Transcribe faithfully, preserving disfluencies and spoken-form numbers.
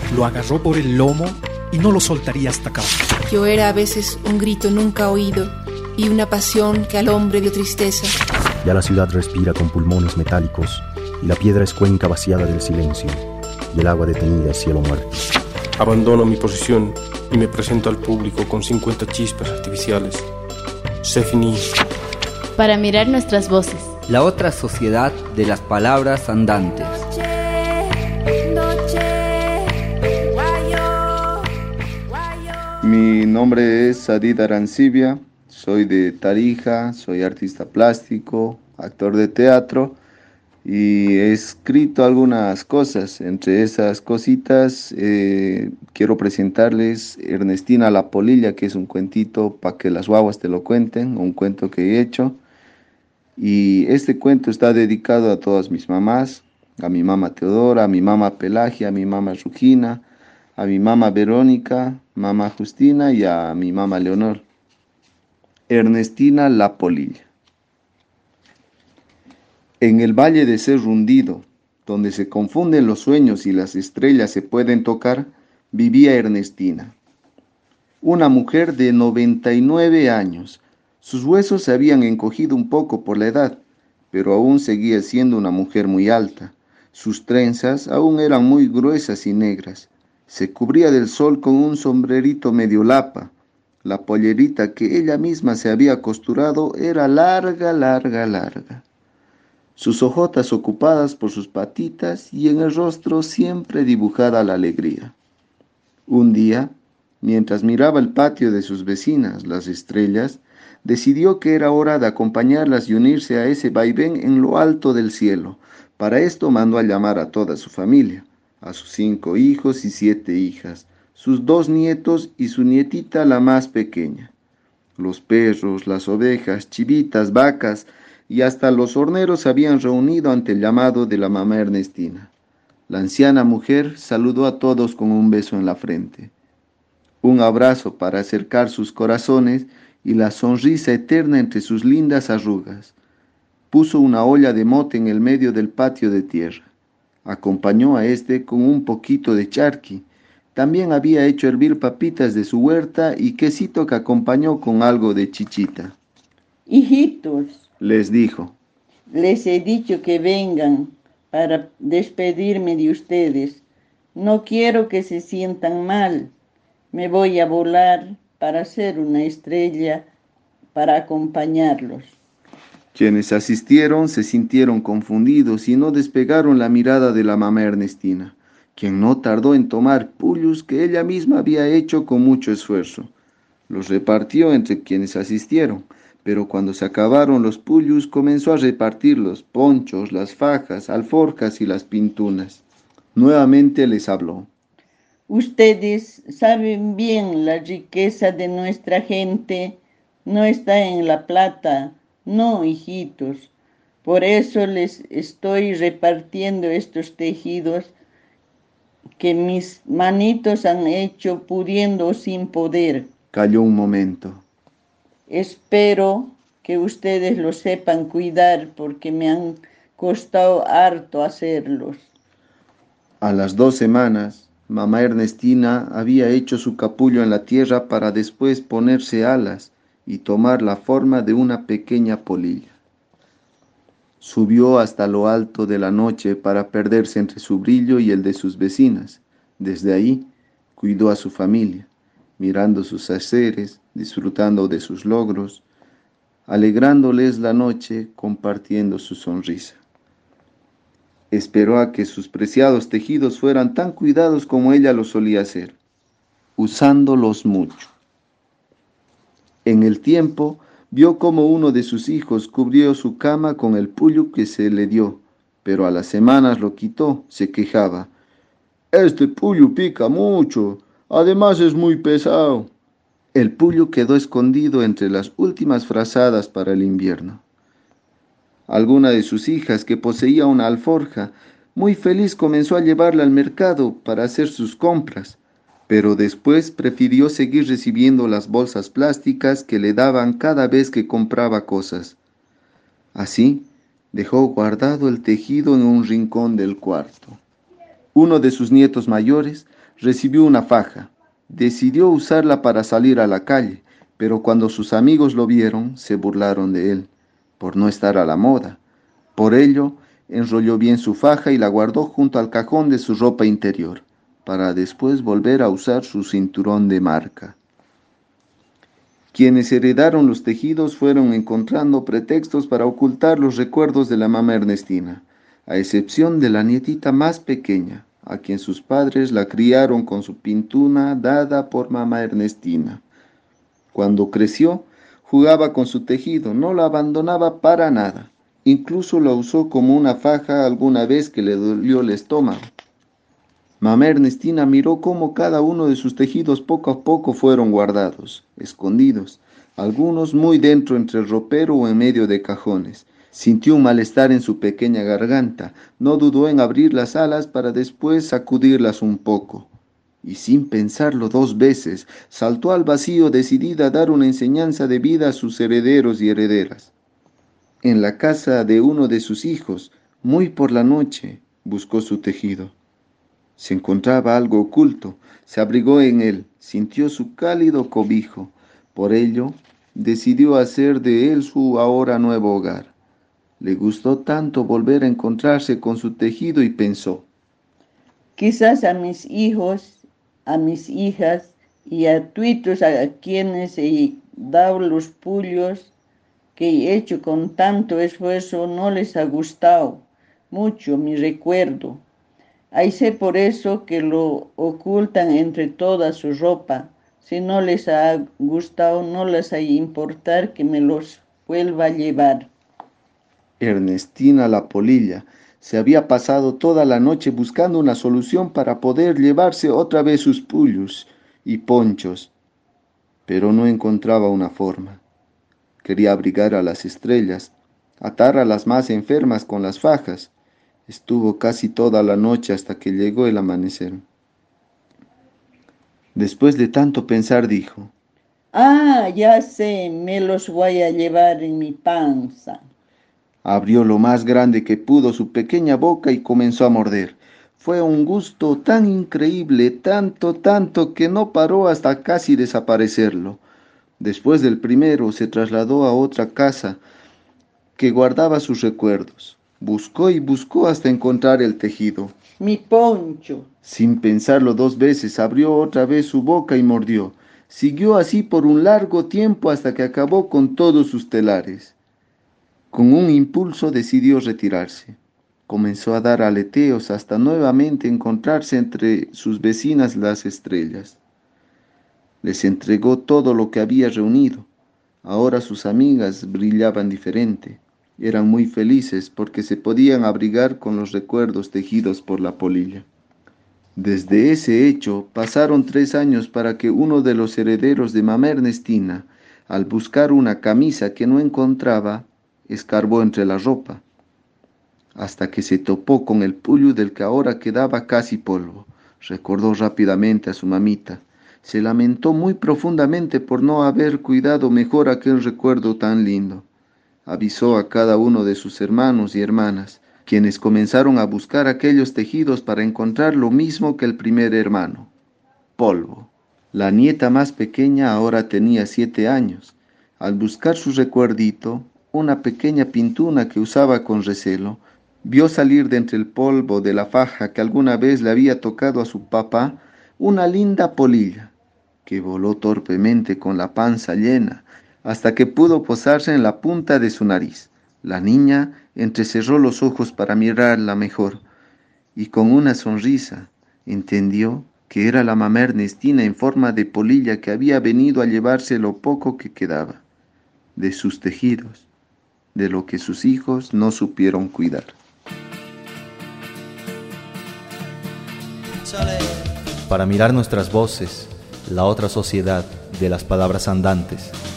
Lo agarró por el lomo y no lo soltaría hasta acabar. Yo era a veces un grito nunca oído y una pasión que al hombre dio tristeza. Ya la ciudad respira con pulmones metálicos y la piedra es cuenca vaciada del silencio y el agua detenida es cielo muerto. Abandono mi posición y me presento al público con cincuenta chispas artificiales. C'est fini. Para mirar nuestras voces. La otra sociedad de las palabras andantes. Mi nombre es Sadid Arancibia, soy de Tarija, soy artista plástico, actor de teatro y he escrito algunas cosas. Entre esas cositas eh, quiero presentarles Ernestina la Polilla, que es un cuentito para que las guaguas te lo cuenten, un cuento que he hecho. Y este cuento está dedicado a todas mis mamás, a mi mamá Teodora, a mi mamá Pelagia, a mi mamá Rugina, a mi mamá Verónica, mamá Justina y a mi mamá Leonor. Ernestina la Polilla. En el valle de Cerro Hundido, donde se confunden los sueños y las estrellas se pueden tocar, vivía Ernestina. Una mujer de noventa y nueve años. Sus huesos se habían encogido un poco por la edad, pero aún seguía siendo una mujer muy alta. Sus trenzas aún eran muy gruesas y negras. Se cubría del sol con un sombrerito medio lapa. La pollerita que ella misma se había costurado era larga, larga, larga. Sus ojotas ocupadas por sus patitas y en el rostro siempre dibujada la alegría. Un día, mientras miraba el patio de sus vecinas, las estrellas, decidió que era hora de acompañarlas y unirse a ese vaivén en lo alto del cielo. Para esto mandó a llamar a toda su familia, a sus cinco hijos y siete hijas, sus dos nietos y su nietita la más pequeña. Los perros, las ovejas, chivitas, vacas y hasta los horneros se habían reunido ante el llamado de la mamá Ernestina. La anciana mujer saludó a todos con un beso en la frente, un abrazo para acercar sus corazones y la sonrisa eterna entre sus lindas arrugas. Puso una olla de mote en el medio del patio de tierra. Acompañó a este con un poquito de charqui. También había hecho hervir papitas de su huerta y quesito que acompañó con algo de chichita. Hijitos, les dijo, les he dicho que vengan para despedirme de ustedes. No quiero que se sientan mal. Me voy a volar para ser una estrella, para acompañarlos. Quienes asistieron se sintieron confundidos y no despegaron la mirada de la mamá Ernestina, quien no tardó en tomar puyos que ella misma había hecho con mucho esfuerzo. Los repartió entre quienes asistieron, pero cuando se acabaron los puyos comenzó a repartir los ponchos, las fajas, alforjas y las pintunas. Nuevamente les habló. Ustedes saben bien la riqueza de nuestra gente, no está en la plata, no, hijitos. Por eso les estoy repartiendo estos tejidos que mis manitos han hecho pudiendo o sin poder. Calló un momento. Espero que ustedes lo sepan cuidar porque me han costado harto hacerlos. A las dos semanas, mamá Ernestina había hecho su capullo en la tierra para después ponerse alas y tomar la forma de una pequeña polilla. Subió hasta lo alto de la noche para perderse entre su brillo y el de sus vecinas. Desde ahí cuidó a su familia, mirando sus haceres, disfrutando de sus logros, alegrándoles la noche, compartiendo su sonrisa. Esperó a que sus preciados tejidos fueran tan cuidados como ella lo solía hacer, usándolos mucho. En el tiempo, vio cómo uno de sus hijos cubrió su cama con el puyo que se le dio, pero a las semanas lo quitó, se quejaba. Este puyo pica mucho, además es muy pesado. El puyo quedó escondido entre las últimas frazadas para el invierno. Alguna de sus hijas, que poseía una alforja, muy feliz comenzó a llevarla al mercado para hacer sus compras, pero después prefirió seguir recibiendo las bolsas plásticas que le daban cada vez que compraba cosas. Así, dejó guardado el tejido en un rincón del cuarto. Uno de sus nietos mayores recibió una faja. Decidió usarla para salir a la calle, pero cuando sus amigos lo vieron, se burlaron de él, por no estar a la moda. Por ello, enrolló bien su faja y la guardó junto al cajón de su ropa interior, para después volver a usar su cinturón de marca. Quienes heredaron los tejidos fueron encontrando pretextos para ocultar los recuerdos de la mamá Ernestina, a excepción de la nietita más pequeña, a quien sus padres la criaron con su pintuna dada por mamá Ernestina. Cuando creció, jugaba con su tejido, no la abandonaba para nada. Incluso la usó como una faja alguna vez que le dolió el estómago. Mamá Ernestina miró cómo cada uno de sus tejidos poco a poco fueron guardados, escondidos, algunos muy dentro entre el ropero o en medio de cajones. Sintió un malestar en su pequeña garganta, no dudó en abrir las alas para después sacudirlas un poco. Y sin pensarlo dos veces, saltó al vacío decidida a dar una enseñanza de vida a sus herederos y herederas. En la casa de uno de sus hijos, muy por la noche, buscó su tejido. Se encontraba algo oculto, se abrigó en él, sintió su cálido cobijo. Por ello, decidió hacer de él su ahora nuevo hogar. Le gustó tanto volver a encontrarse con su tejido y pensó: quizás a mis hijos, a mis hijas y a tuitos a quienes he dado los pullos que he hecho con tanto esfuerzo no les ha gustado mucho mi recuerdo. Ahí sé por eso que lo ocultan entre toda su ropa. Si no les ha gustado, no les ha de importar que me los vuelva a llevar. Ernestina la Polilla se había pasado toda la noche buscando una solución para poder llevarse otra vez sus pullos y ponchos, pero no encontraba una forma. Quería abrigar a las estrellas, atar a las más enfermas con las fajas. Estuvo casi toda la noche hasta que llegó el amanecer. Después de tanto pensar dijo: ah, ya sé, me los voy a llevar en mi panza. Abrió lo más grande que pudo su pequeña boca y comenzó a morder. Fue un gusto tan increíble, tanto, tanto, que no paró hasta casi desaparecerlo. Después del primero se trasladó a otra casa que guardaba sus recuerdos. Buscó y buscó hasta encontrar el tejido. Mi poncho. Sin pensarlo dos veces, abrió otra vez su boca y mordió. Siguió así por un largo tiempo hasta que acabó con todos sus telares. Con un impulso decidió retirarse. Comenzó a dar aleteos hasta nuevamente encontrarse entre sus vecinas las estrellas. Les entregó todo lo que había reunido. Ahora sus amigas brillaban diferente. Eran muy felices porque se podían abrigar con los recuerdos tejidos por la Polilla. Desde ese hecho pasaron tres años para que uno de los herederos de mamá Ernestina, al buscar una camisa que no encontraba, escarbó entre la ropa, hasta que se topó con el pullo del que ahora quedaba casi polvo. Recordó rápidamente a su mamita. Se lamentó muy profundamente por no haber cuidado mejor aquel recuerdo tan lindo. Avisó a cada uno de sus hermanos y hermanas, quienes comenzaron a buscar aquellos tejidos para encontrar lo mismo que el primer hermano: polvo. La nieta más pequeña ahora tenía siete años. Al buscar su recuerdito, una pequeña pintuna que usaba con recelo, vio salir de entre el polvo de la faja que alguna vez le había tocado a su papá una linda polilla, que voló torpemente con la panza llena, hasta que pudo posarse en la punta de su nariz. La niña entrecerró los ojos para mirarla mejor, y con una sonrisa entendió que era la mamá Ernestina en forma de polilla que había venido a llevarse lo poco que quedaba de sus tejidos, de lo que sus hijos no supieron cuidar. Para mirar nuestras voces, la otra sociedad de las palabras andantes.